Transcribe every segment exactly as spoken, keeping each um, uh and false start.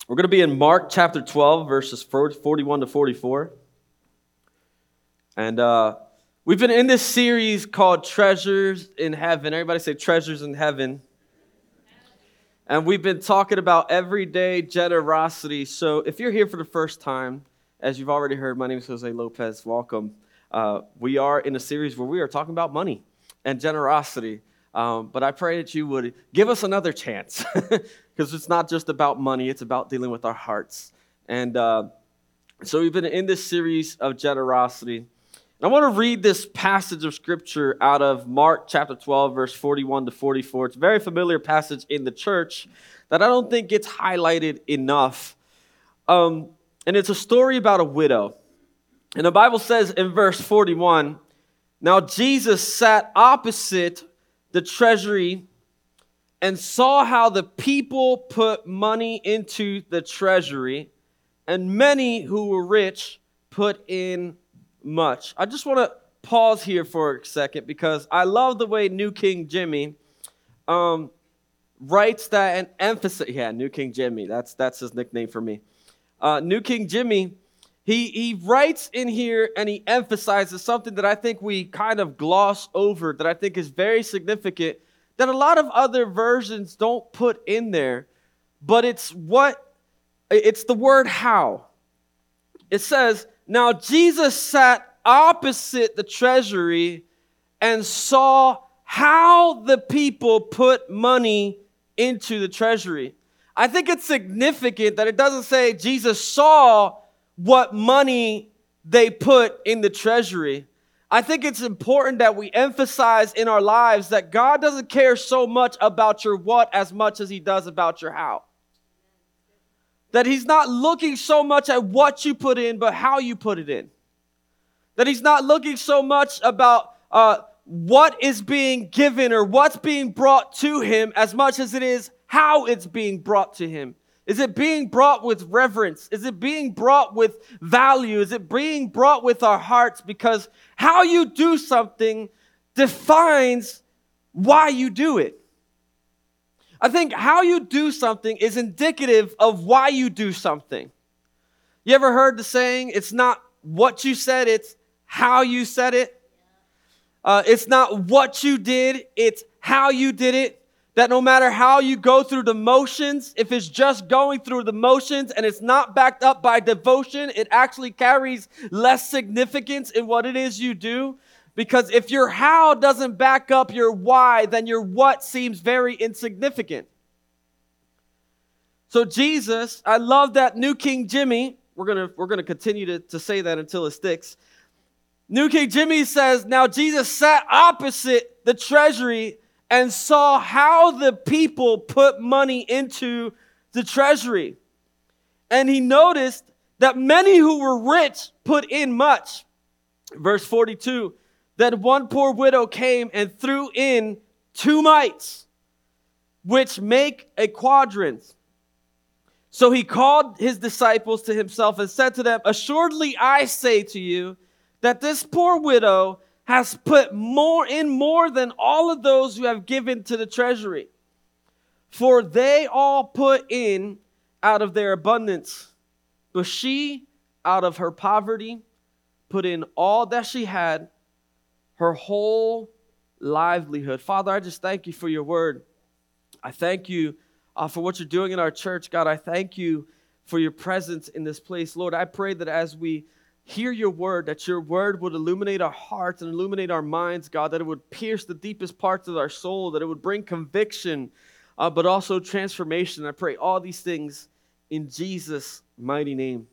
We're going to be in Mark chapter twelve, verses forty-one to forty-four. And uh, we've been in this series called Treasures in Heaven. Everybody say Treasures in Heaven. And we've been talking about everyday generosity. So if you're here for the first time, as you've already heard, my name is Jose Lopez. Welcome. Uh, we are in a series where we are talking about money and generosity. Um, but I pray that you would give us another chance because it's not just about money. It's about dealing with our hearts. And uh, so we've been in this series of generosity. And I want to read this passage of scripture out of Mark chapter twelve, verse forty-one to forty-four. It's a very familiar passage in the church that I don't think gets highlighted enough. Um, and it's a story about a widow. And the Bible says in verse forty-one, "Now Jesus sat opposite the treasury and saw how the people put money into the treasury, and many who were rich put in much." I just want to pause here for a second because I love the way New King Jimmy um, writes that and emphasizes. Yeah, New King Jimmy. That's that's his nickname for me. Uh, New King Jimmy. He he writes in here and he emphasizes something that I think we kind of gloss over, that I think is very significant, that a lot of other versions don't put in there, but it's what, it's the word how. It says, "Now Jesus sat opposite the treasury and saw how the people put money into the treasury." I think it's significant that it doesn't say Jesus saw what money they put in the treasury. I think it's important that we emphasize in our lives that God doesn't care so much about your what as much as he does about your how. That he's not looking so much at what you put in, but how you put it in. That he's not looking so much about uh, what is being given or what's being brought to him as much as it is how it's being brought to him. Is it being brought with reverence? Is it being brought with value? Is it being brought with our hearts? Because how you do something defines why you do it. I think how you do something is indicative of why you do something. You ever heard the saying, it's not what you said, it's how you said it? Uh, it's not what you did, it's how you did it. That no matter how you go through the motions, if it's just going through the motions and it's not backed up by devotion, it actually carries less significance in what it is you do. Because if your how doesn't back up your why, then your what seems very insignificant. So Jesus, I love that New King Jimmy, we're gonna we're gonna continue to, to say that until it sticks. New King Jimmy says, "Now Jesus sat opposite the treasury and saw how the people put money into the treasury. And he noticed that many who were rich put in much." Verse forty-two, "Then one poor widow came and threw in two mites, which make a quadrant. So he called his disciples to himself and said to them, 'Assuredly I say to you that this poor widow has put more in more than all of those who have given to the treasury. For they all put in out of their abundance, but she, out of her poverty, put in all that she had, her whole livelihood.'" Father, I just thank you for your word. I thank you uh, for what you're doing in our church. God, I thank you for your presence in this place. Lord, I pray that as we hear your word, that your word would illuminate our hearts and illuminate our minds, God, that it would pierce the deepest parts of our soul, that it would bring conviction, uh, but also transformation. I pray all these things in Jesus' mighty name.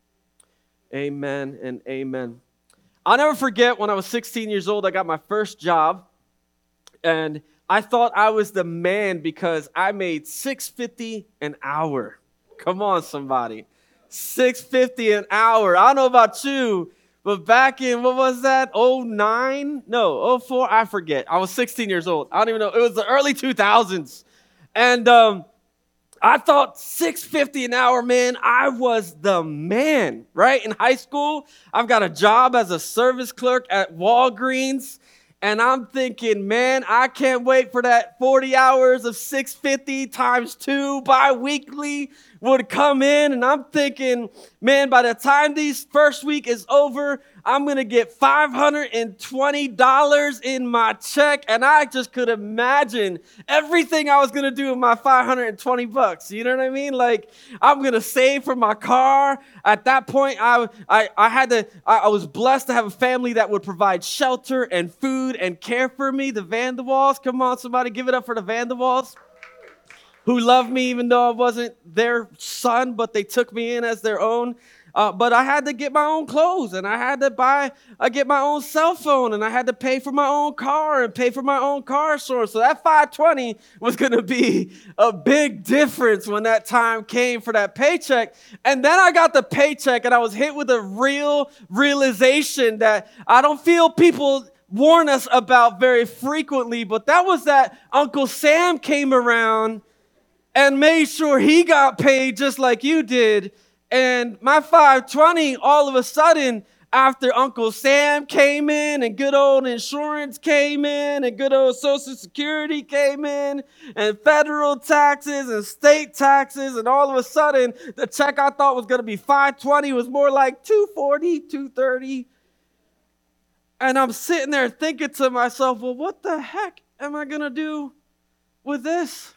Amen and amen. I'll never forget when I was sixteen years old, I got my first job, and I thought I was the man because I made six dollars and fifty cents an hour. Come on, somebody. six dollars and fifty cents an hour. I don't know about you, but back in, what was that, oh nine? No, oh four, I forget. I was sixteen years old. I don't even know. It was the early two thousands. And um, I thought six dollars and fifty cents an hour, man, I was the man, right? In high school, I've got a job as a service clerk at Walgreens. And I'm thinking, man, I can't wait for that forty hours of six hundred fifty times two bi-weekly would come in, and I'm thinking, man, by the time this first week is over, I'm going to get five hundred twenty dollars in my check. And I just could imagine everything I was going to do with my five hundred twenty bucks. You know what I mean? Like, I'm going to save for my car. At that point, I, I, I had to, I, I was blessed to have a family that would provide shelter and food and care for me. The Vandewalls. Come on, somebody give it up for the Vandewalls, who loved me even though I wasn't their son, but they took me in as their own. Uh, but I had to get my own clothes, and I had to buy, I get my own cell phone, and I had to pay for my own car and pay for my own car insurance. So that five hundred twenty was going to be a big difference when that time came for that paycheck. And then I got the paycheck, and I was hit with a real realization that I don't feel people warn us about very frequently, but that was that Uncle Sam came around and made sure he got paid just like you did. And my five hundred twenty, all of a sudden, after Uncle Sam came in and good old insurance came in and good old Social Security came in and federal taxes and state taxes, and all of a sudden, the check I thought was going to be five hundred twenty was more like two hundred forty, two hundred thirty. And I'm sitting there thinking to myself, well, what the heck am I going to do with this?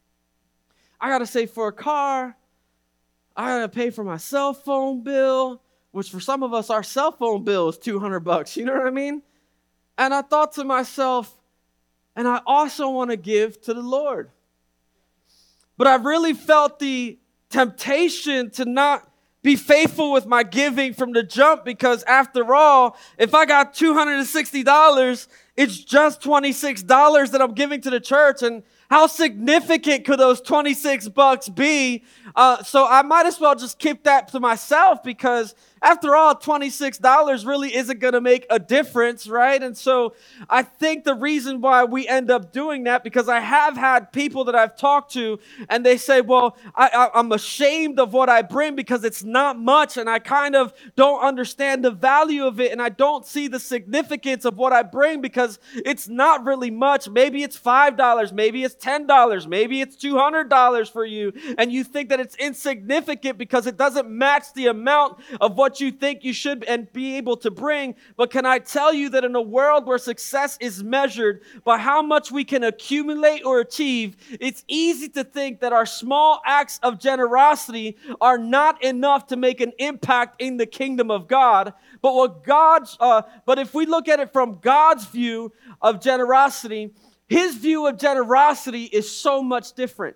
I got to save for a car. I got to pay for my cell phone bill, which for some of us, our cell phone bill is two hundred bucks. You know what I mean? And I thought to myself, and I also want to give to the Lord. But I really felt the temptation to not be faithful with my giving from the jump, because after all, if I got two hundred sixty dollars, it's just twenty-six dollars that I'm giving to the church. And how significant could those twenty-six bucks be? Uh, so I might as well just keep that to myself, because after all, twenty-six dollars really isn't going to make a difference, right? And so I think the reason why we end up doing that, because I have had people that I've talked to, and they say, well, I, I, I'm ashamed of what I bring because it's not much, and I kind of don't understand the value of it, and I don't see the significance of what I bring because it's not really much. Maybe it's five dollars, maybe it's ten dollars, maybe it's two hundred dollars for you, and you think that it's insignificant because it doesn't match the amount of what you think you should and be able to bring. But can I tell you that in a world where success is measured by how much we can accumulate or achieve, it's easy to think that our small acts of generosity are not enough to make an impact in the kingdom of God. But what God's, uh, but if we look at it from God's view of generosity, His view of generosity is so much different.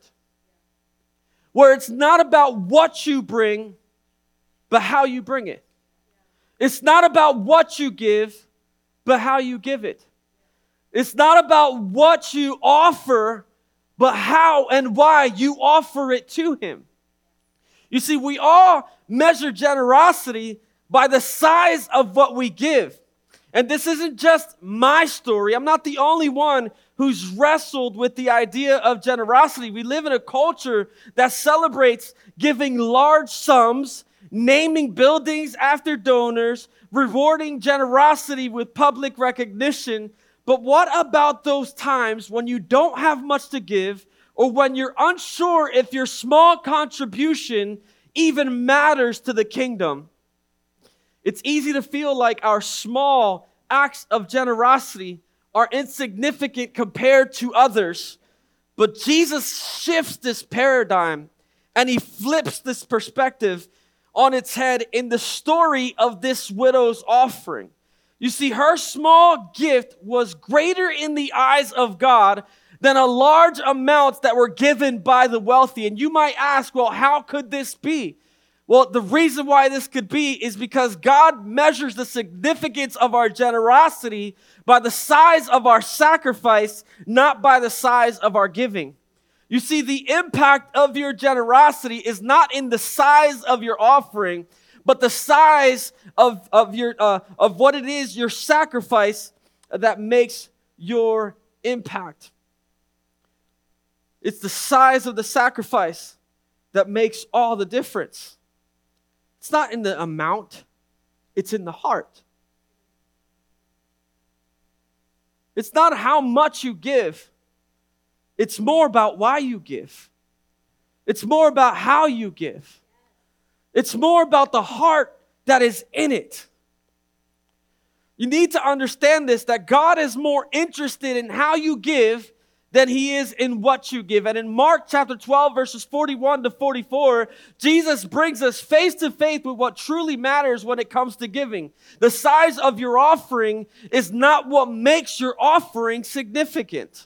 Where it's not about what you bring, but how you bring it. It's not about what you give, but how you give it. It's not about what you offer, but how and why you offer it to Him. You see, we all measure generosity by the size of what we give. And this isn't just my story. I'm not the only one who's wrestled with the idea of generosity. We live in a culture that celebrates giving large sums, naming buildings after donors, rewarding generosity with public recognition. But what about those times when you don't have much to give, or when you're unsure if your small contribution even matters to the kingdom? It's easy to feel like our small acts of generosity are insignificant compared to others. But Jesus shifts this paradigm, and He flips this perspective on its head in the story of this widow's offering. You see, her small gift was greater in the eyes of God than a large amounts that were given by the wealthy. And you might ask, well, how could this be? Well, the reason why this could be is because God measures the significance of our generosity by the size of our sacrifice, not by the size of our giving. You see, the impact of your generosity is not in the size of your offering, but the size of, of, your, uh, of what it is, your sacrifice, that makes your impact. It's the size of the sacrifice that makes all the difference. It's not in the amount, it's in the heart. It's not how much you give. It's more about why you give. It's more about how you give. It's more about the heart that is in it. You need to understand this, that God is more interested in how you give than he is in what you give. And in Mark chapter twelve, verses forty-one to forty-four, Jesus brings us face to face with what truly matters when it comes to giving. The size of your offering is not what makes your offering significant.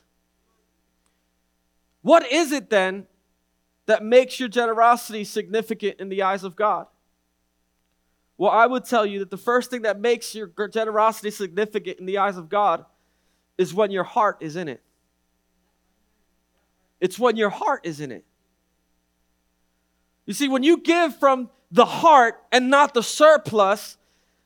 What is it then that makes your generosity significant in the eyes of God? Well, I would tell you that the first thing that makes your generosity significant in the eyes of God is when your heart is in it. It's when your heart is in it. You see, when you give from the heart and not the surplus,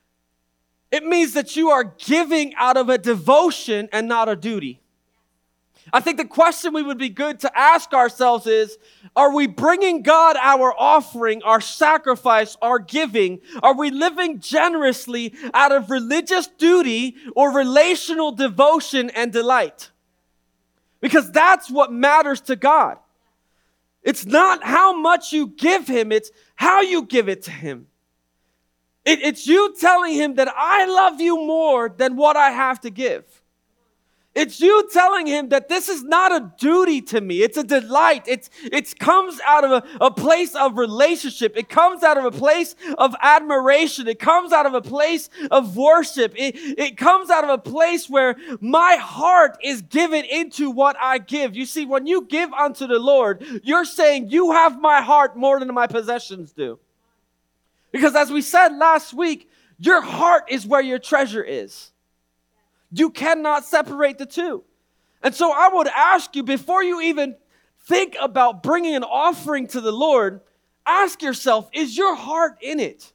it means that you are giving out of a devotion and not a duty. I think the question we would be good to ask ourselves is, are we bringing God our offering, our sacrifice, our giving? Are we living generously out of religious duty or relational devotion and delight? Because that's what matters to God. It's not how much you give him, it's how you give it to him. It, it's you telling him that I love you more than what I have to give. It's you telling him that this is not a duty to me. It's a delight. It's, it comes out of a, a place of relationship. It comes out of a place of admiration. It comes out of a place of worship. It, it comes out of a place where my heart is given into what I give. You see, when you give unto the Lord, you're saying you have my heart more than my possessions do. Because as we said last week, your heart is where your treasure is. You cannot separate the two. And so I would ask you, before you even think about bringing an offering to the Lord, ask yourself, is your heart in it?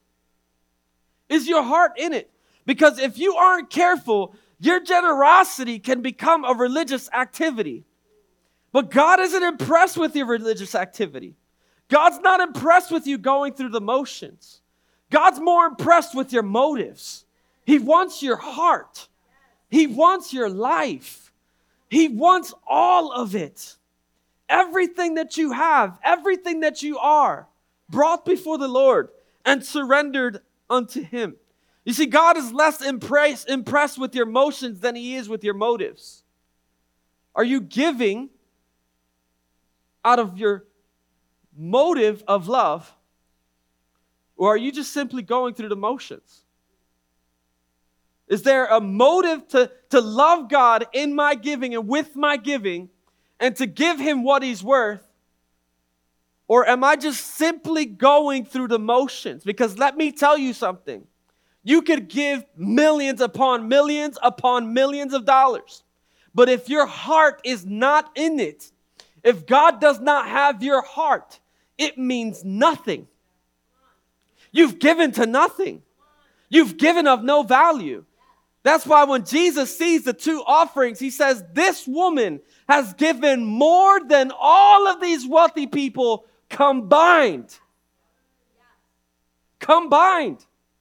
Is your heart in it? Because if you aren't careful, your generosity can become a religious activity. But God isn't impressed with your religious activity. God's not impressed with you going through the motions. God's more impressed with your motives. He wants your heart. He wants your life. He wants all of it. Everything that you have, everything that you are, brought before the Lord and surrendered unto him. You see, God is less impressed, impressed with your motions than he is with your motives. Are you giving out of your motive of love, or are you just simply going through the motions? Is there a motive to, to love God in my giving and with my giving and to give him what he's worth? Or am I just simply going through the motions? Because let me tell you something. You could give millions upon millions upon millions of dollars. But if your heart is not in it, if God does not have your heart, it means nothing. You've given to nothing. You've given of no value. That's why when Jesus sees the two offerings, he says, this woman has given more than all of these wealthy people combined. Combined.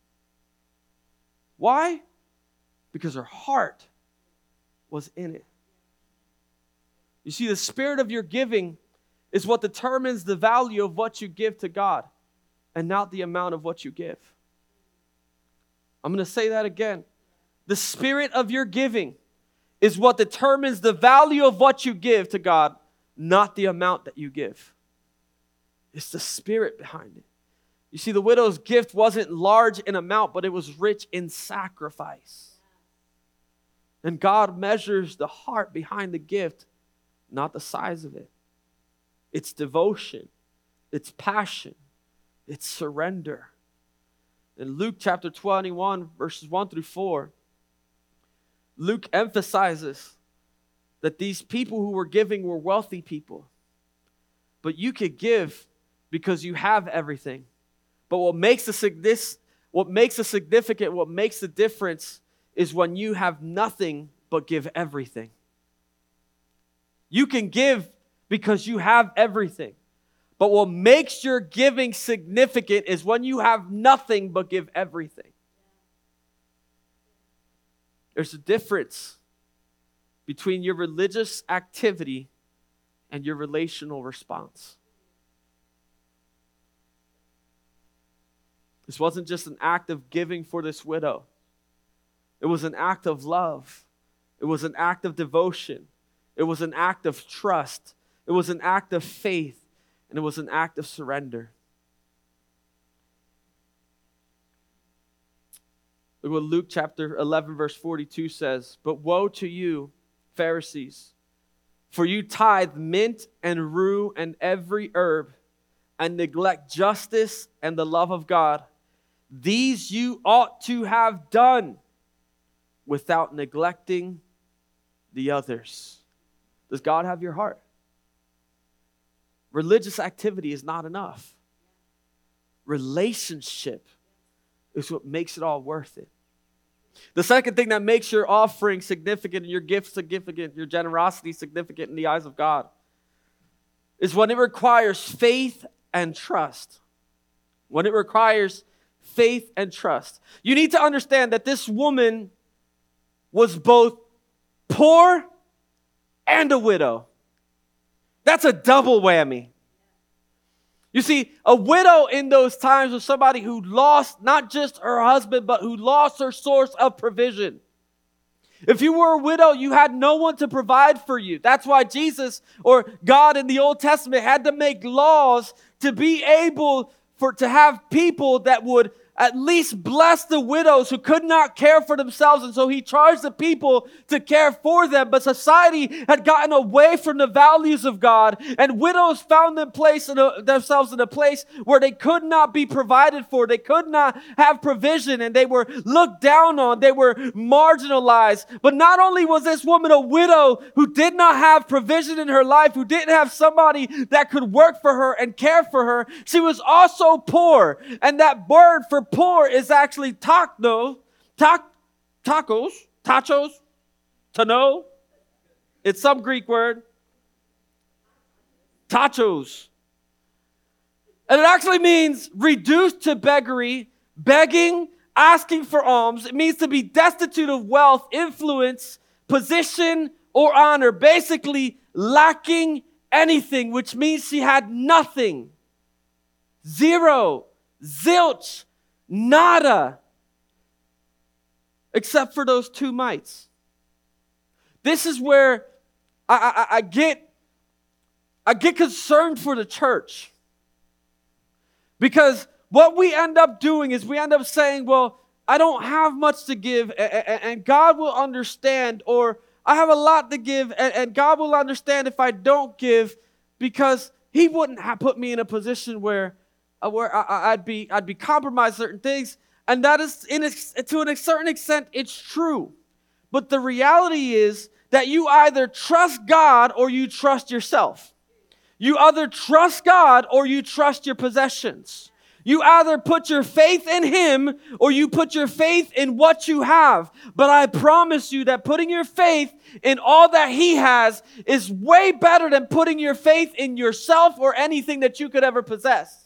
Why? Because her heart was in it. You see, the spirit of your giving is what determines the value of what you give to God and not the amount of what you give. I'm going to say that again. The spirit of your giving is what determines the value of what you give to God, not the amount that you give. It's the spirit behind it. You see, the widow's gift wasn't large in amount, but it was rich in sacrifice. And God measures the heart behind the gift, not the size of it. It's devotion. It's passion. It's surrender. In Luke chapter twenty-one, verses one through four, Luke emphasizes that these people who were giving were wealthy people. But you could give because you have everything. But what makes the this, what makes it significant, what makes the difference is when you have nothing but give everything. You can give because you have everything. But what makes your giving significant is when you have nothing but give everything. There's a difference between your religious activity and your relational response. This wasn't just an act of giving for this widow. It was an act of love. It was an act of devotion. It was an act of trust. It was an act of faith. And it was an act of surrender. Look what Luke chapter eleven, verse forty-two says. But woe to you, Pharisees, for you tithe mint and rue and every herb, and neglect justice and the love of God. These you ought to have done without neglecting the others. Does God have your heart? Religious activity is not enough. Relationship is what makes it all worth it. The second thing that makes your offering significant and your gift significant, your generosity significant in the eyes of God, is when it requires faith and trust. When it requires faith and trust. You need to understand that this woman was both poor and a widow. That's a double whammy. You see, a widow in those times was somebody who lost not just her husband, but who lost her source of provision. If you were a widow, you had no one to provide for you. That's why Jesus or God in the Old Testament had to make laws to be able for to have people that would at least bless the widows who could not care for themselves. And so he charged the people to care for them. But society had gotten away from the values of God. And widows found them place in a, themselves in a place where they could not be provided for. They could not have provision. And they were looked down on. They were marginalized. But not only was this woman a widow who did not have provision in her life, who didn't have somebody that could work for her and care for her, she was also poor. And that word for poor is actually takno, tak, tacos, tachos, to know. It's some Greek word. Tachos. And it actually means reduced to beggary, begging, asking for alms. It means to be destitute of wealth, influence, position, or honor. Basically, lacking anything, which means she had nothing. Zero. Zilch. Nada, except for those two mites. This is where I, I, I get I get concerned for the church. Because what we end up doing is we end up saying, well, I don't have much to give, and, and God will understand, or I have a lot to give, and, and God will understand if I don't give, because He wouldn't have put me in a position where where I, I'd be I'd be compromised certain things, and that is in a, to a certain extent it's true. But the reality is that you either trust God or you trust yourself. You either trust God or you trust your possessions. You either put your faith in Him or you put your faith in what you have. But I promise you that putting your faith in all that He has is way better than putting your faith in yourself or anything that you could ever possess.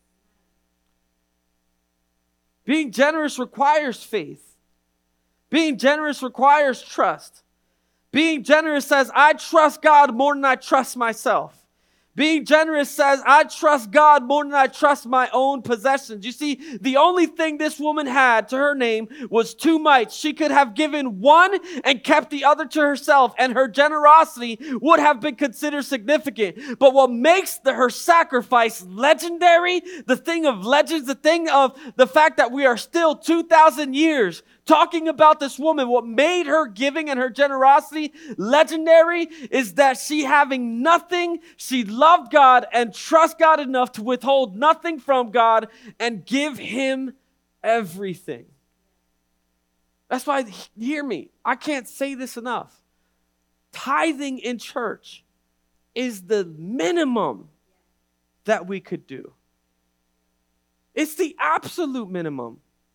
Being generous requires faith. Being generous requires trust. Being generous says, I trust God more than I trust myself. Being generous says, I trust God more than I trust my own possessions. You see, the only thing this woman had to her name was two mites. She could have given one and kept the other to herself, and her generosity would have been considered significant. But what makes the, her sacrifice legendary, the thing of legends, the thing of the fact that we are still two thousand years talking about this woman, what made her giving and her generosity legendary is that she, having nothing, she loved God and trust God enough to withhold nothing from God and give Him everything. That's why, hear me, I can't say this enough. Tithing in church is the minimum that we could do. It's the absolute minimum.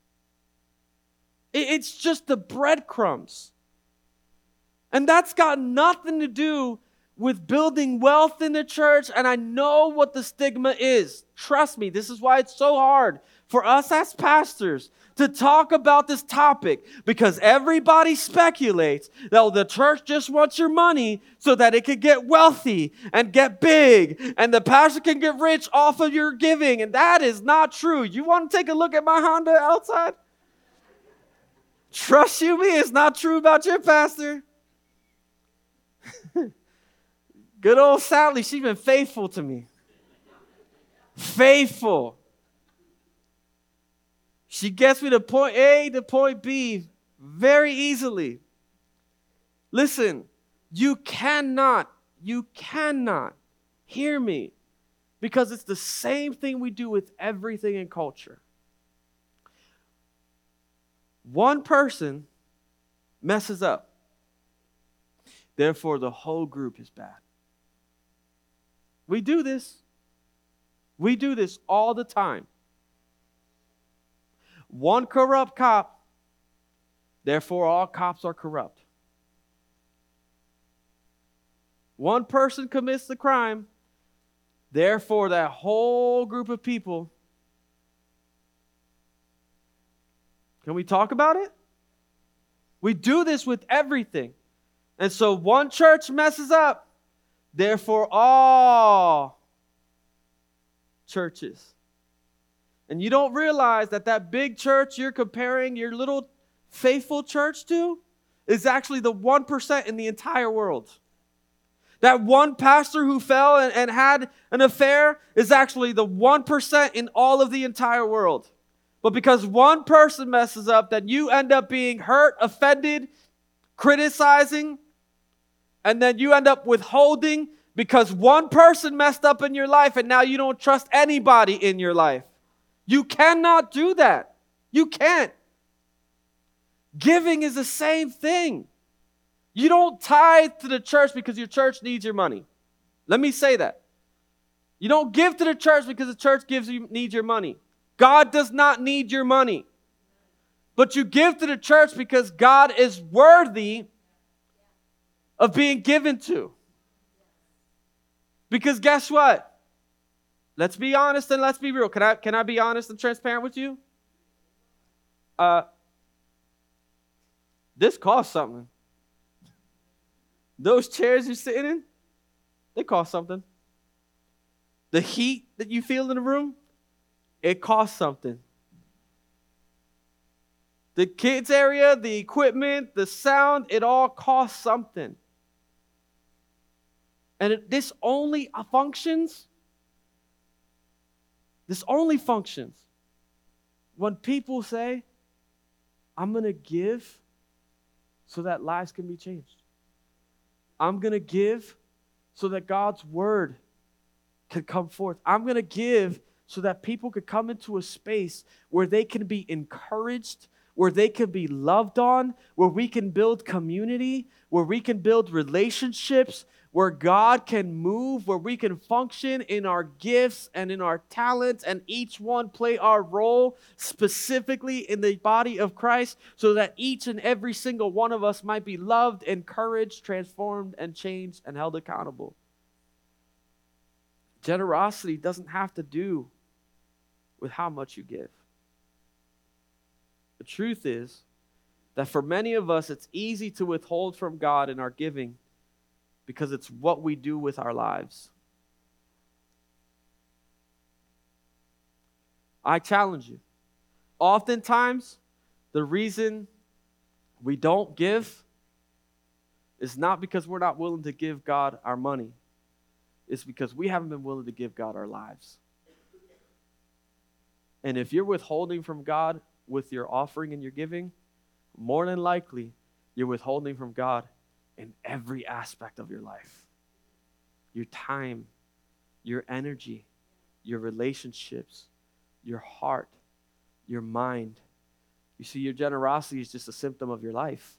It's just the breadcrumbs. And that's got nothing to do with building wealth in the church, and I know what the stigma is. Trust me, this is why it's so hard for us as pastors to talk about this topic, because everybody speculates that the church just wants your money so that it can get wealthy and get big, and the pastor can get rich off of your giving, and that is not true. You want to take a look at my Honda outside? Trust you me, it's not true about your pastor. Good old Sally, she's been faithful to me. Faithful. She gets me to point A to point B very easily. Listen, you cannot, you cannot hear me, because it's the same thing we do with everything in culture. One person messes up. Therefore, the whole group is bad. We do this. We do this all the time. One corrupt cop, therefore all cops are corrupt. One person commits the crime, therefore that whole group of people. Can we talk about it? We do this with everything. And so one church messes up, therefore all churches. And you don't realize that that big church you're comparing your little faithful church to is actually the one percent in the entire world. That one pastor who fell and, and had an affair is actually the one percent in all of the entire world. But because one person messes up, then you end up being hurt, offended, criticizing, and then you end up withholding because one person messed up in your life and now you don't trust anybody in your life. You cannot do that. You can't. Giving is the same thing. You don't tithe to the church because your church needs your money. Let me say that. You don't give to the church because the church gives you needs your money. God does not need your money. But you give to the church because God is worthy of being given to. Because guess what? Let's be honest and let's be real. Can I, can I be honest and transparent with you? Uh, this costs something. Those chairs you're sitting in, they cost something. The heat that you feel in the room, it costs something. The kids area, the equipment, the sound, it all costs something. And it, this only functions, this only functions when people say, I'm going to give so that lives can be changed. I'm going to give so that God's word can come forth. I'm going to give so that people could come into a space where they can be encouraged, where they can be loved on, where we can build community, where we can build relationships, where God can move, where we can function in our gifts and in our talents, and each one play our role specifically in the body of Christ, so that each and every single one of us might be loved, encouraged, transformed, and changed, and held accountable. Generosity doesn't have to do with how much you give. The truth is that for many of us, it's easy to withhold from God in our giving because it's what we do with our lives. I challenge you. Oftentimes, the reason we don't give is not because we're not willing to give God our money. It's because we haven't been willing to give God our lives. And if you're withholding from God with your offering and your giving, more than likely, you're withholding from God in every aspect of your life. Your time, your energy, your relationships, your heart, your mind. You see, your generosity is just a symptom of your life.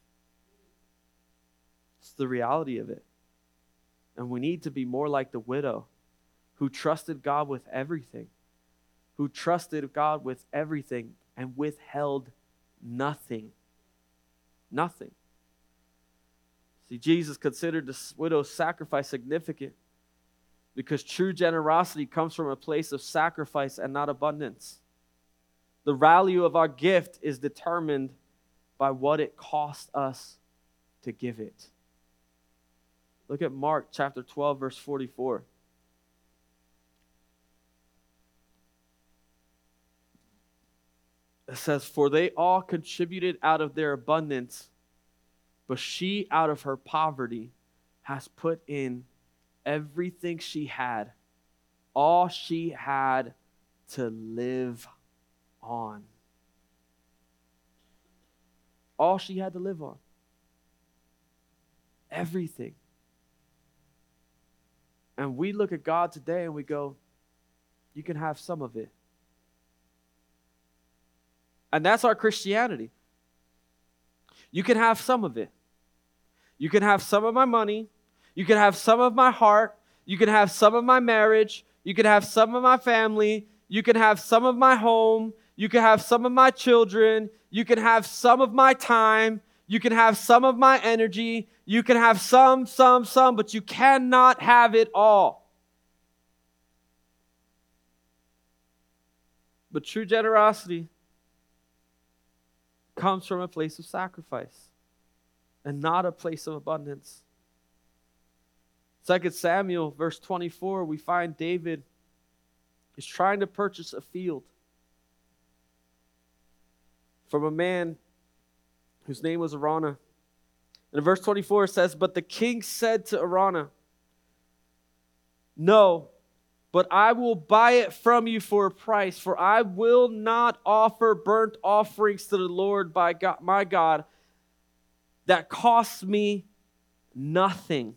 It's the reality of it. And we need to be more like the widow who trusted God with everything, who trusted God with everything and withheld nothing. Nothing. See, Jesus considered the widow's sacrifice significant because true generosity comes from a place of sacrifice and not abundance. The value of our gift is determined by what it cost us to give it. Look at Mark chapter twelve, verse forty-four. It says, "For they all contributed out of their abundance, but she out of her poverty has put in everything she had, all she had to live on." All she had to live on. Everything. And we look at God today and we go, you can have some of it. And that's our Christianity. You can have some of it. You can have some of my money. You can have some of my heart. You can have some of my marriage. You can have some of my family. You can have some of my home. You can have some of my children. You can have some of my time. You can have some of my energy. You can have some, some, some, but you cannot have it all. But true generosity comes from a place of sacrifice and not a place of abundance. Second Samuel, verse twenty-four, we find David is trying to purchase a field from a man whose name was Araunah. And in verse twenty-four it says, "But the king said to Araunah, 'No, but I will buy it from you for a price, for I will not offer burnt offerings to the Lord by God, my God that costs me nothing.'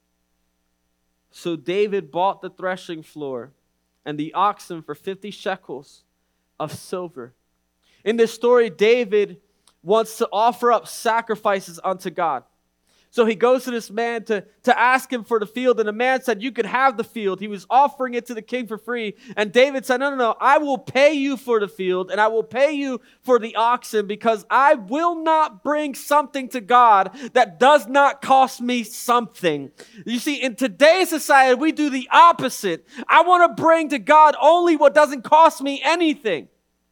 So David bought the threshing floor and the oxen for fifty shekels of silver." In this story, David wants to offer up sacrifices unto God. So he goes to this man to, to ask him for the field, and the man said, "You could have the field." He was offering it to the king for free. And David said, "No, no, no, I will pay you for the field, and I will pay you for the oxen, because I will not bring something to God that does not cost me something." You see, in today's society, we do the opposite. I want to bring to God only what doesn't cost me anything.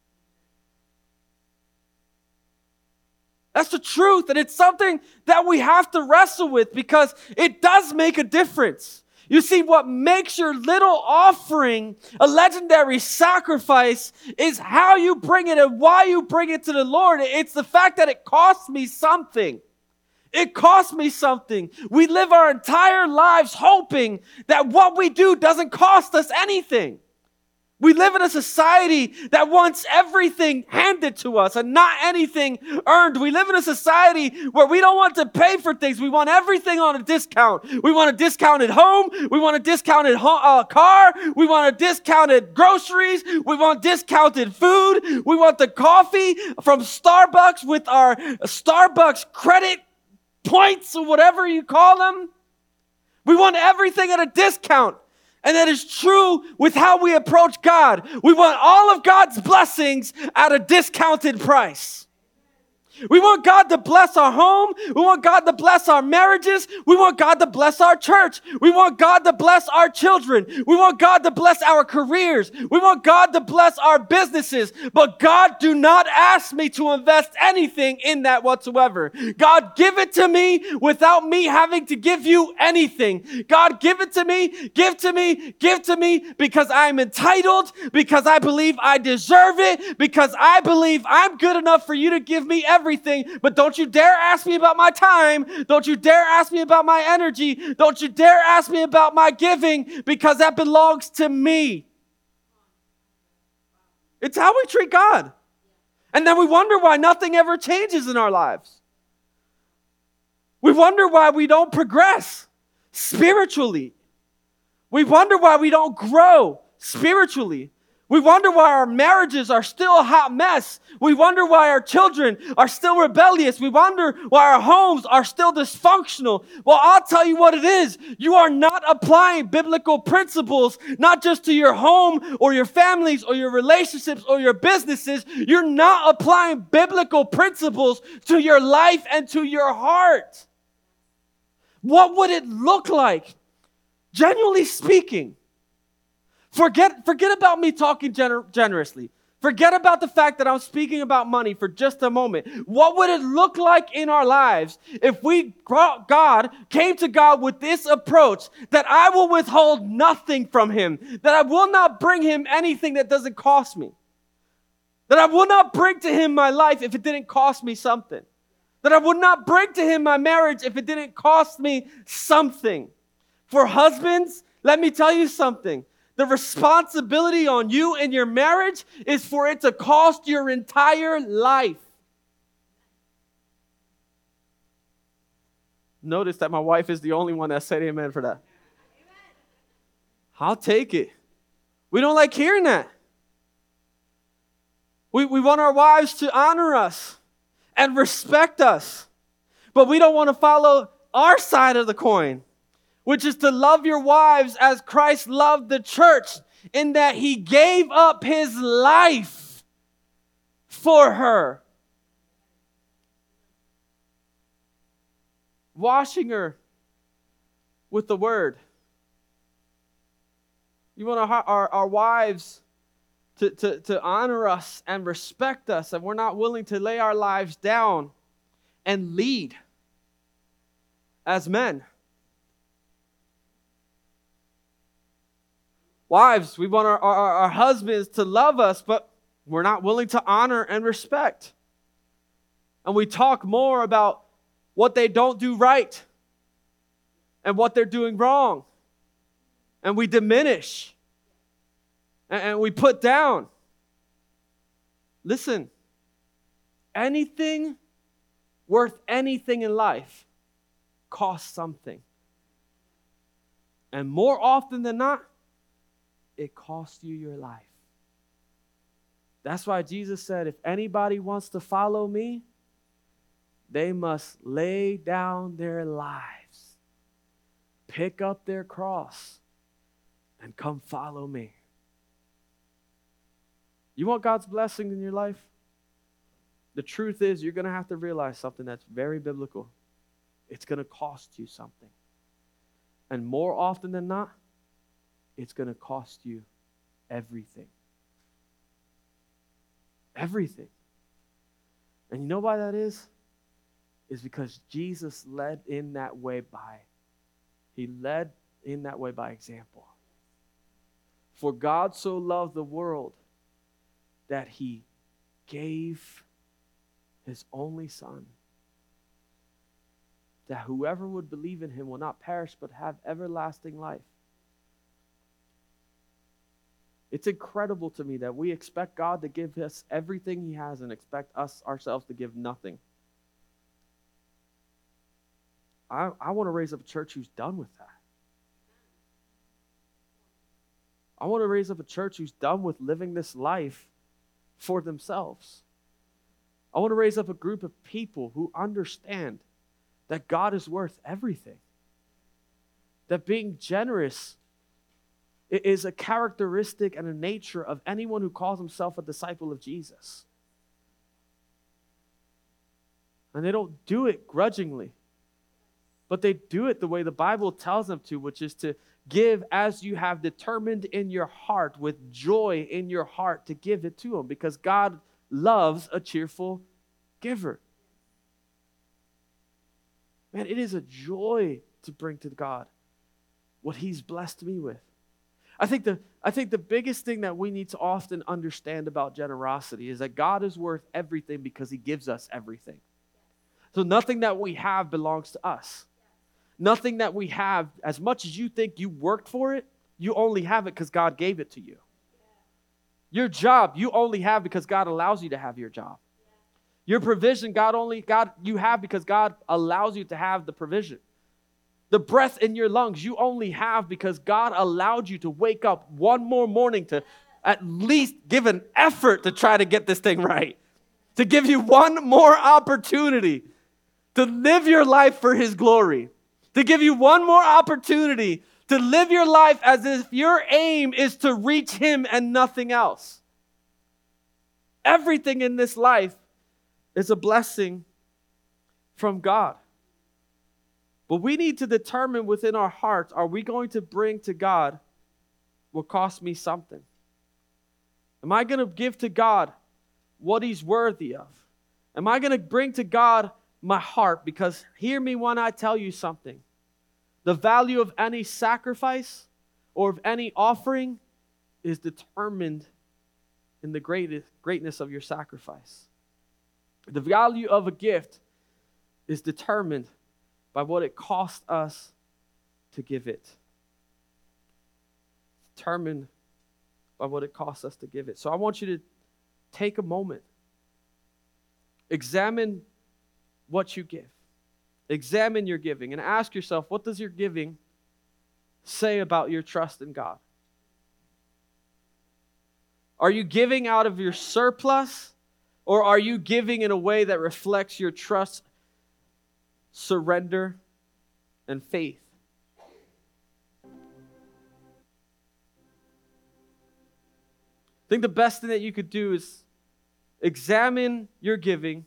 That's the truth, and it's something that we have to wrestle with because it does make a difference. You see, what makes your little offering a legendary sacrifice is how you bring it and why you bring it to the Lord. It's the fact that it costs me something. It costs me something. We live our entire lives hoping that what we do doesn't cost us anything. We live in a society that wants everything handed to us and not anything earned. We live in a society where we don't want to pay for things. We want everything on a discount. We want a discounted home. We want a discounted ho- uh, car. We want a discounted groceries. We want discounted food. We want the coffee from Starbucks with our Starbucks credit points or whatever you call them. We want everything at a discount. And that is true with how we approach God. We want all of God's blessings at a discounted price. We want God to bless our home. We want God to bless our marriages. We want God to bless our church. We want God to bless our children. We want God to bless our careers. We want God to bless our businesses. But God, do not ask me to invest anything in that whatsoever. God, give it to me without me having to give you anything. God, give it to me, give to me, give to me because I'm entitled, because I believe I deserve it, because I believe I'm good enough for you to give me everything. Everything, but don't you dare ask me about my time. Don't you dare ask me about my energy. Don't you dare ask me about my giving, because that belongs to me. It's how we treat God. And then we wonder why nothing ever changes in our lives. We wonder why we don't progress spiritually. We wonder why we don't grow spiritually. We wonder why our marriages are still a hot mess. We wonder why our children are still rebellious. We wonder why our homes are still dysfunctional. Well, I'll tell you what it is. You are not applying biblical principles, not just to your home or your families or your relationships or your businesses. You're not applying biblical principles to your life and to your heart. What would it look like, genuinely speaking? Forget, forget about me talking gener- generously. Forget about the fact that I'm speaking about money for just a moment. What would it look like in our lives if we, God, came to God with this approach that I will withhold nothing from him, that I will not bring him anything that doesn't cost me, that I will not bring to him my life if it didn't cost me something, that I would not bring to him my marriage if it didn't cost me something. For husbands, let me tell you something. The responsibility on you in your marriage is for it to cost your entire life. Notice that my wife is the only one that said amen for that. I'll take it. We don't like hearing that. We, we want our wives to honor us and respect us. But we don't want to follow our side of the coin, which is to love your wives as Christ loved the church, in that he gave up his life for her. Washing her with the word. You want our, our, our wives to, to, to honor us and respect us, and we're not willing to lay our lives down and lead as men. Wives, we want our, our, our husbands to love us, but we're not willing to honor and respect. And we talk more about what they don't do right and what they're doing wrong. And we diminish. And, and we put down. Listen, anything worth anything in life costs something. And more often than not, it costs you your life. That's why Jesus said, if anybody wants to follow me, they must lay down their lives, pick up their cross, and come follow me. You want God's blessing in your life? The truth is, you're going to have to realize something that's very biblical. It's going to cost you something. And more often than not, it's going to cost you everything. Everything. And you know why that is? Is because Jesus led in that way by, he led in that way by example. For God so loved the world that he gave his only Son, that whoever would believe in him will not perish but have everlasting life. It's incredible to me that we expect God to give us everything he has and expect us ourselves to give nothing. I, I want to raise up a church who's done with that. I want to raise up a church who's done with living this life for themselves. I want to raise up a group of people who understand that God is worth everything. That being generous is a characteristic and a nature of anyone who calls himself a disciple of Jesus. And they don't do it grudgingly, but they do it the way the Bible tells them to, which is to give as you have determined in your heart, with joy in your heart, to give it to him, because God loves a cheerful giver. Man, it is a joy to bring to God what he's blessed me with. I think the I think the biggest thing that we need to often understand about generosity is that God is worth everything because he gives us everything. So nothing that we have belongs to us. Nothing that we have, as much as you think you worked for it, you only have it because God gave it to you. Your job, you only have because God allows you to have your job. Your provision, God only God you have because God allows you to have the provision. The breath in your lungs, you only have because God allowed you to wake up one more morning to at least give an effort to try to get this thing right. To give you one more opportunity to live your life for his glory. To give you one more opportunity to live your life as if your aim is to reach him and nothing else. Everything in this life is a blessing from God. But we need to determine within our hearts, are we going to bring to God what costs me something? Am I going to give to God what He's worthy of? Am I going to bring to God my heart? Because hear me when I tell you something. The value of any sacrifice or of any offering is determined in the greatest, greatness of your sacrifice. The value of a gift is determined by what it cost us to give it. Determined by what it costs us to give it. So I want you to take a moment. Examine what you give. Examine your giving and ask yourself, what does your giving say about your trust in God? Are you giving out of your surplus, or are you giving in a way that reflects your trust, surrender, and faith? I think the best thing that you could do is examine your giving.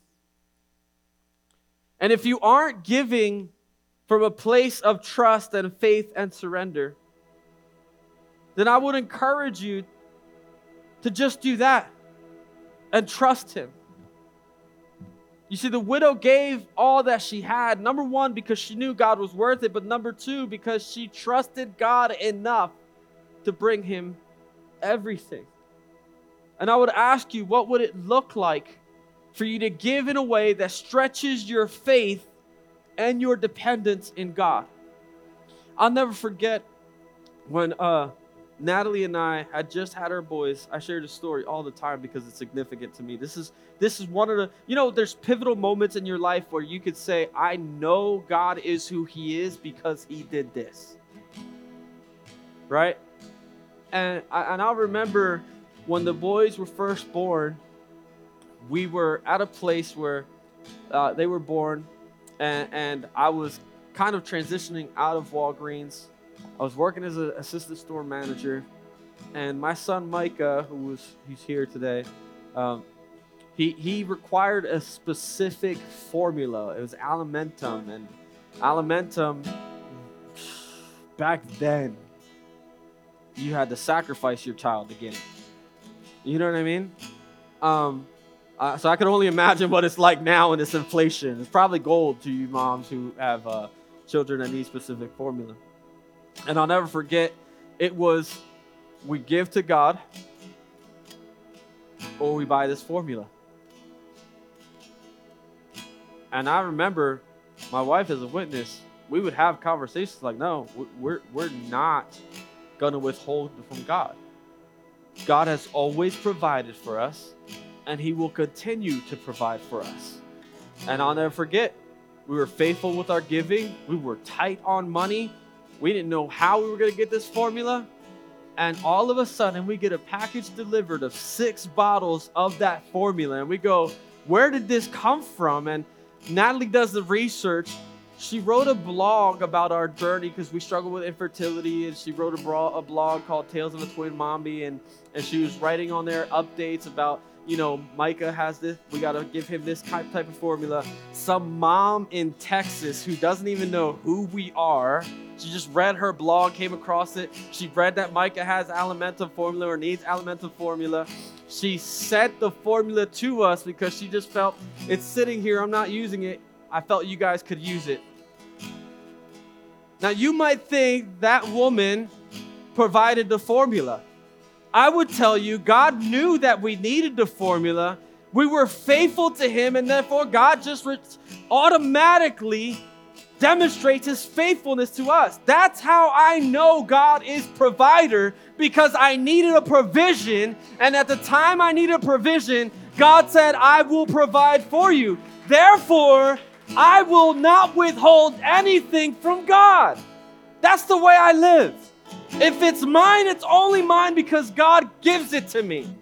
And if you aren't giving from a place of trust and faith and surrender, then I would encourage you to just do that and trust Him. You see, the widow gave all that she had. Number one, because she knew God was worth it. But number two, because she trusted God enough to bring Him everything. And I would ask you, what would it look like for you to give in a way that stretches your faith and your dependence in God? I'll never forget when uh, Natalie and I had just had our boys. I share this story all the time because it's significant to me. This is this is one of the, you know, there's pivotal moments in your life where you could say, I know God is who He is because He did this. Right? And I, and I'll remember when the boys were first born, we were at a place where uh, they were born, and, and I was kind of transitioning out of Walgreens. I was working as an assistant store manager, and my son Micah, who was he's here today, um, he he required a specific formula. It was Alimentum, and Alimentum back then, you had to sacrifice your child to get it. You know what I mean? Um, uh, so I can only imagine what it's like now in this inflation. It's probably gold to you moms who have uh, children that need specific formula. And I'll never forget, it was, we give to God or we buy this formula. And I remember my wife as a witness, we would have conversations like, no, we're, we're not going to withhold from God. God has always provided for us, and He will continue to provide for us. And I'll never forget, we were faithful with our giving. We were tight on money. We didn't know how we were going to get this formula. And all of a sudden, we get a package delivered of six bottles of that formula. And we go, where did this come from? And Natalie does the research. She wrote a blog about our journey because we struggle with infertility, and she wrote a, bro- a blog called Tales of a Twin Mommy, and, and she was writing on there updates about, you know, Micah has this, we got to give him this type, type of formula. Some mom in Texas who doesn't even know who we are, she just read her blog, came across it. She read that Micah has Alimentum formula or needs Alimentum formula. She sent the formula to us because she just felt, it's sitting here, I'm not using it. I felt you guys could use it. Now, you might think that woman provided the formula. I would tell you, God knew that we needed the formula. We were faithful to Him, and therefore God just re- automatically demonstrates His faithfulness to us. That's how I know God is provider, because I needed a provision, and at the time I needed a provision, God said, I will provide for you. Therefore, I will not withhold anything from God. That's the way I live. If it's mine, it's only mine because God gives it to me.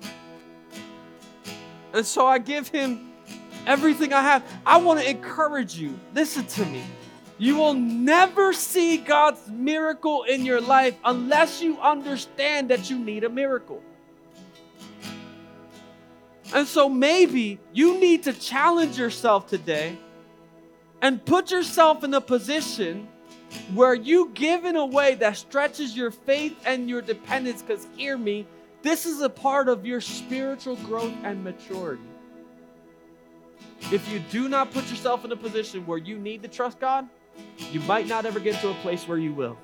And so I give Him everything I have. I want to encourage you. Listen to me. You will never see God's miracle in your life unless you understand that you need a miracle. And so maybe you need to challenge yourself today and put yourself in a position where you give in a way that stretches your faith and your dependence. Because hear me, this is a part of your spiritual growth and maturity. If you do not put yourself in a position where you need to trust God, you might not ever get to a place where you will.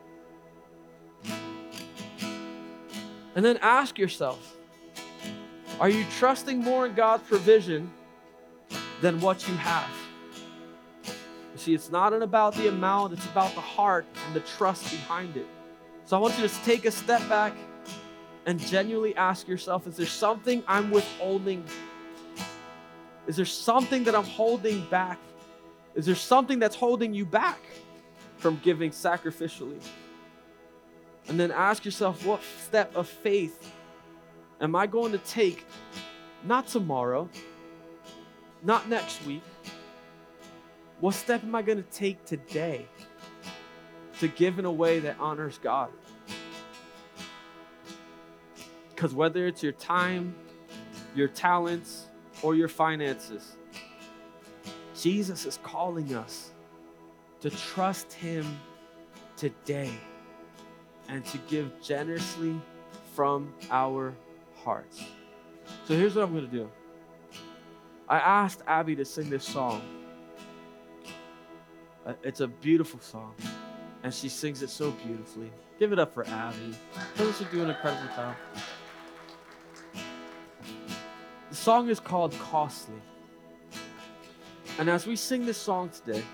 And then ask yourself, are you trusting more in God's provision than what you have? You see, it's not about the amount, it's about the heart and the trust behind it. So I want you to take a step back and genuinely ask yourself, is there something I'm withholding? Is there something that I'm holding back? Is there something that's holding you back from giving sacrificially? And then ask yourself, what step of faith am I going to take, not tomorrow, not next week? What step am I going to take today to give in a way that honors God? Because whether it's your time, your talents, or your finances, Jesus is calling us to trust Him today and to give generously from our hearts. So here's what I'm going to do. I asked Abby to sing this song. Uh, it's a beautiful song, and she sings it so beautifully. Give it up for Abby. Tell her she's doing an incredible job. The song is called Costly. And as we sing this song today,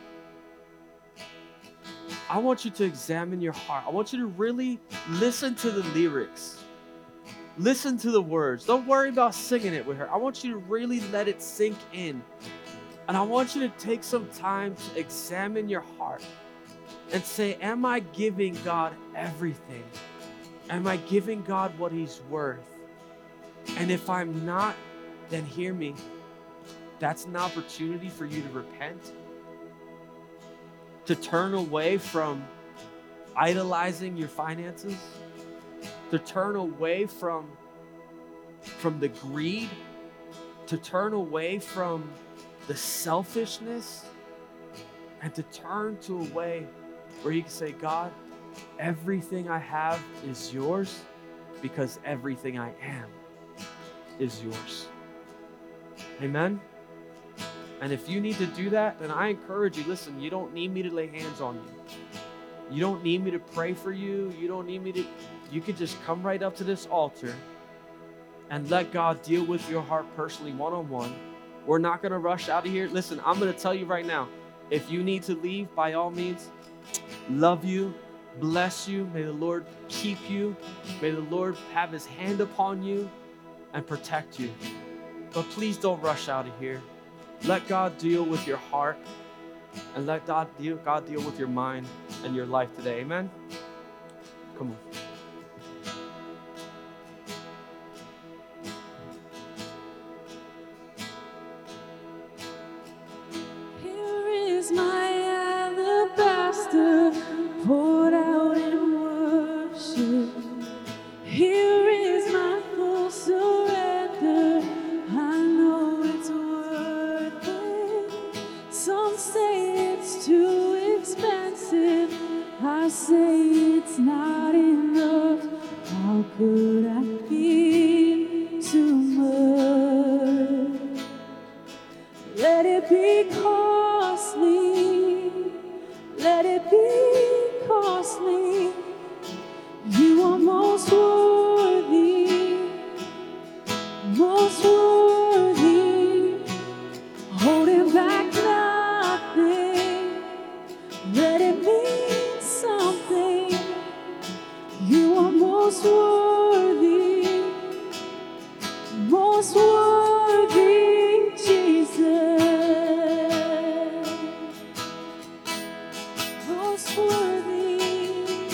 I want you to examine your heart. I want you to really listen to the lyrics. Listen to the words. Don't worry about singing it with her. I want you to really let it sink in. And I want you to take some time to examine your heart and say, am I giving God everything? Am I giving God what He's worth? And if I'm not, then hear me. That's an opportunity for you to repent, to turn away from idolizing your finances, to turn away from, from the greed, to turn away from the selfishness, and to turn to a way where you can say, God, everything I have is yours because everything I am is yours. Amen? And if you need to do that, then I encourage you, listen, you don't need me to lay hands on you. You don't need me to pray for you. You don't need me to, you can just come right up to this altar and let God deal with your heart personally, one-on-one. We're not going to rush out of here. Listen, I'm going to tell you right now, if you need to leave, by all means, love you, bless you. May the Lord keep you. May the Lord have His hand upon you and protect you. But please don't rush out of here. Let God deal with your heart and let God deal, God deal with your mind and your life today. Amen? Come on. Here is my alabaster poured out in worship. Here is my full surrender. I know it's worth it. Some say it's too expensive. I say it's not enough. How could I give too much? Let it be costly. Let it be costly. You are most worthy. Most worthy, holding back nothing. Let it mean something. You are most worthy, most worthy, Jesus. Most worthy.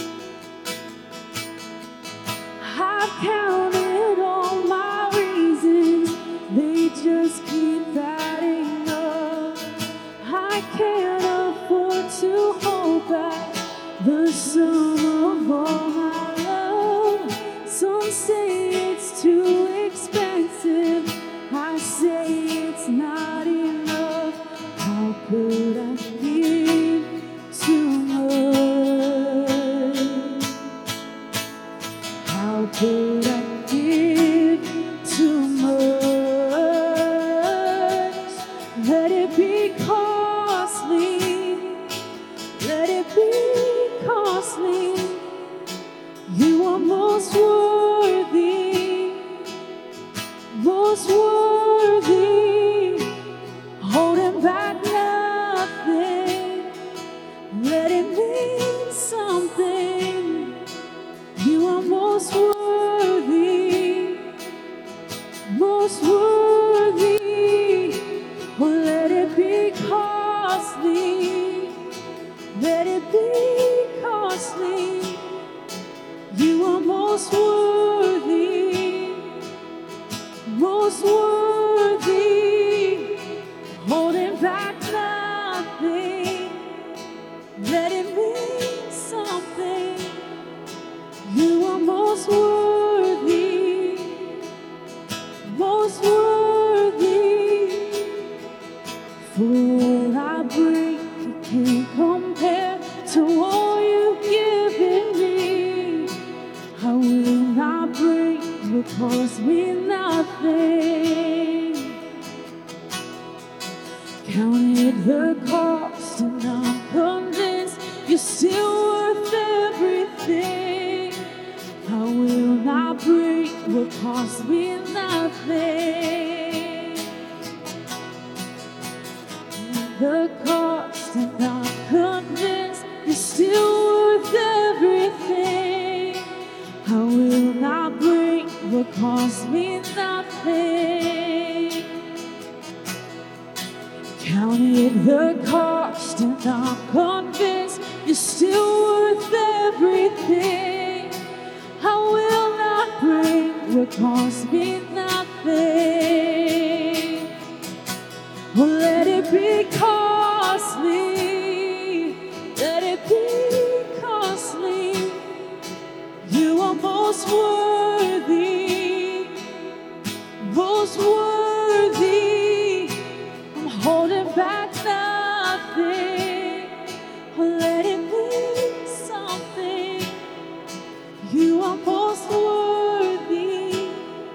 I've counted all my reasons, they just keep adding up. I can't afford to hold back the sum of all my love. Some say it's too expensive. I say it's not enough. How could I most worthy. Oh, let it be costly. Let it be costly. You are most worthy. Most worthy. Holding back nothing. Let it mean something. You are most worthy, most worthy. For what I bring, it can't compare to all you've given me. I will not bring what cost me nothing. Counted the cost and I'm convinced you're still worth everything. I will not bring what cost me nothing. The cost and I'm convinced you're still worth everything. I will not bring what cost me nothing. Counted the cost and I'm convinced you're still worth everything. I will not bring what cost me nothing. Oh, let it be costly. Let it be costly. You are most worthy. Most worthy. I'm holding back nothing. Oh, let it be something. You are most worthy,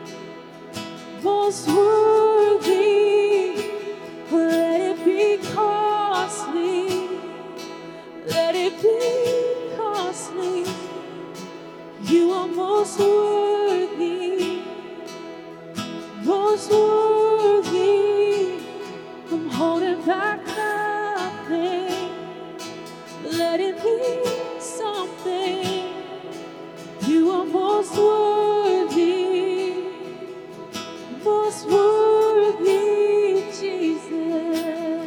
most worthy. Let it be costly, let it be costly. You are most worthy, most worthy. I'm holding back nothing. Let it be something. You are most worthy, most worthy, Jesus.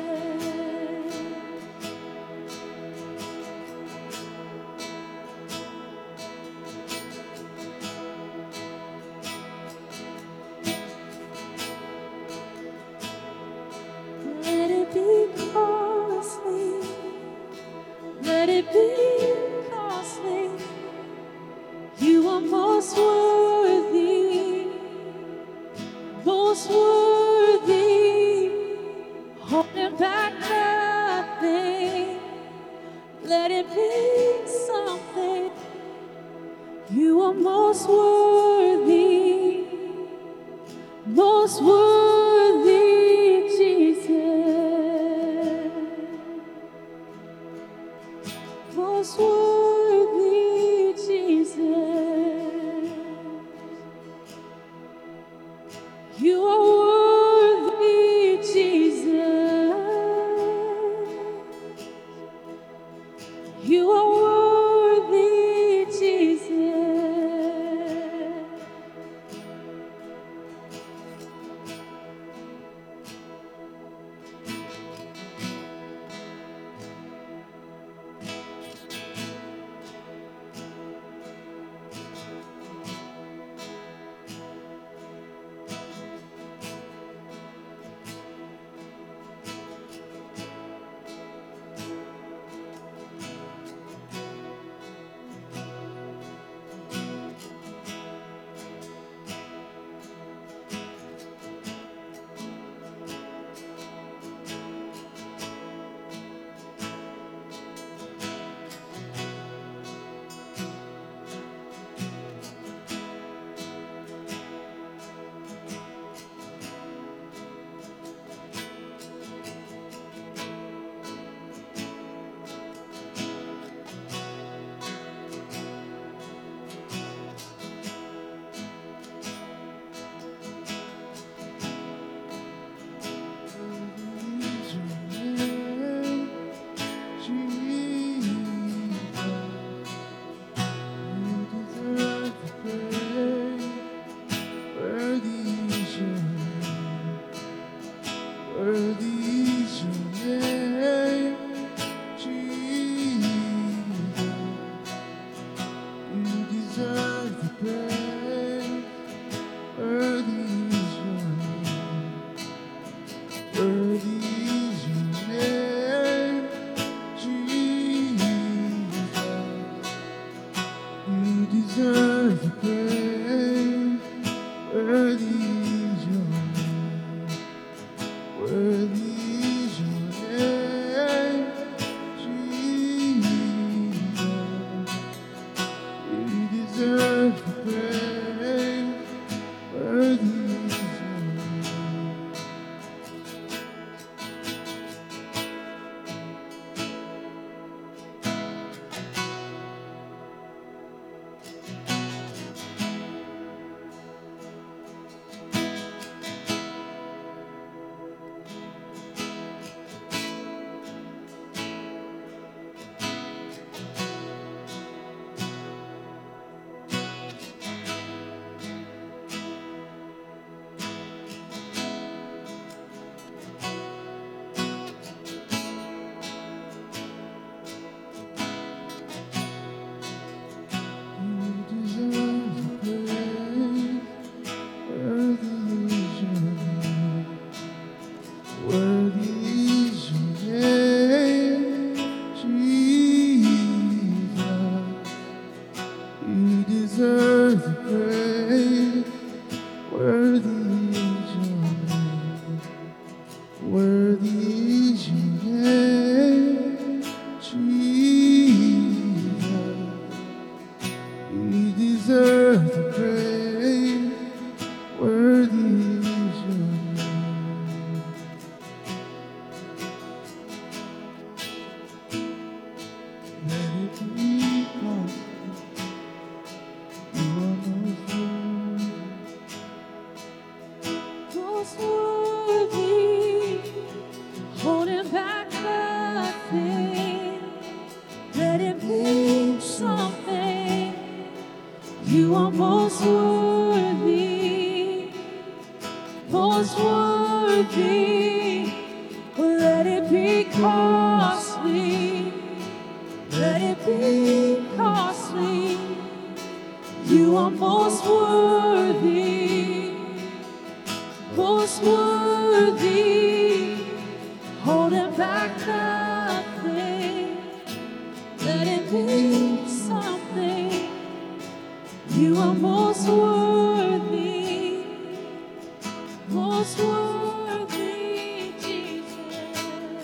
Let it be costly, let it be costly. You are most worthy, most worthy. Holding back nothing. Let it be something. You are most worthy, most worthy, Jesus. Most worthy, Jesus. You are worthy. Worthy is your name, Jesus. You deserve the praise. Worthy is your name. Let it be possible. You are most Most worthy, holding back nothing. Let it be something. You are most worthy, most worthy. Let it be costly. Let it be costly. You are most worthy, most worthy, holding back nothing. Let it be something. You are most worthy, most worthy, Jesus.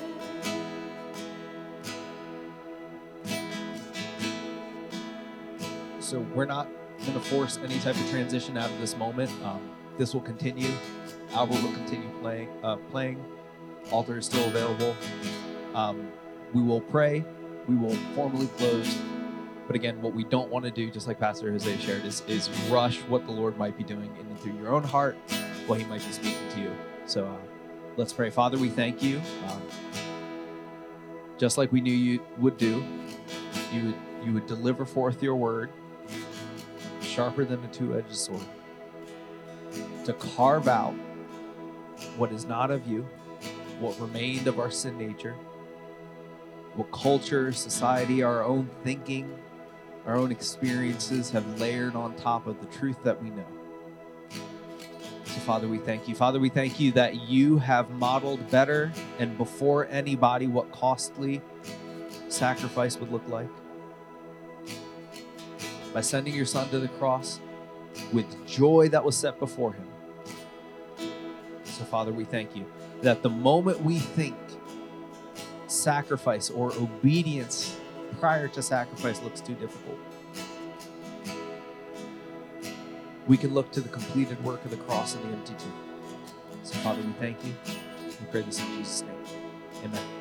So we're not going to force any type of transition out of this moment. Um, this will continue. Albert will continue playing. Uh, playing. Altar is still available. Um, we will pray. We will formally close. But again, what we don't want to do, just like Pastor Jose shared, is, is rush what the Lord might be doing in and through your own heart, what He might be speaking to you. So uh, let's pray. Father, we thank you. Um, just like we knew you would do, you would you would deliver forth your word, sharper than a two-edged sword, to carve out what is not of you, what remained of our sin nature, what culture, society, our own thinking, our own experiences have layered on top of the truth that we know. So, Father, we thank you. Father, we thank you that you have modeled better and before anybody what costly sacrifice would look like. By sending your Son to the cross with joy that was set before him. So, Father, we thank you that the moment we think sacrifice or obedience prior to sacrifice looks too difficult, we can look to the completed work of the cross and the empty tomb. So, Father, we thank you. We pray this in Jesus' name. Amen.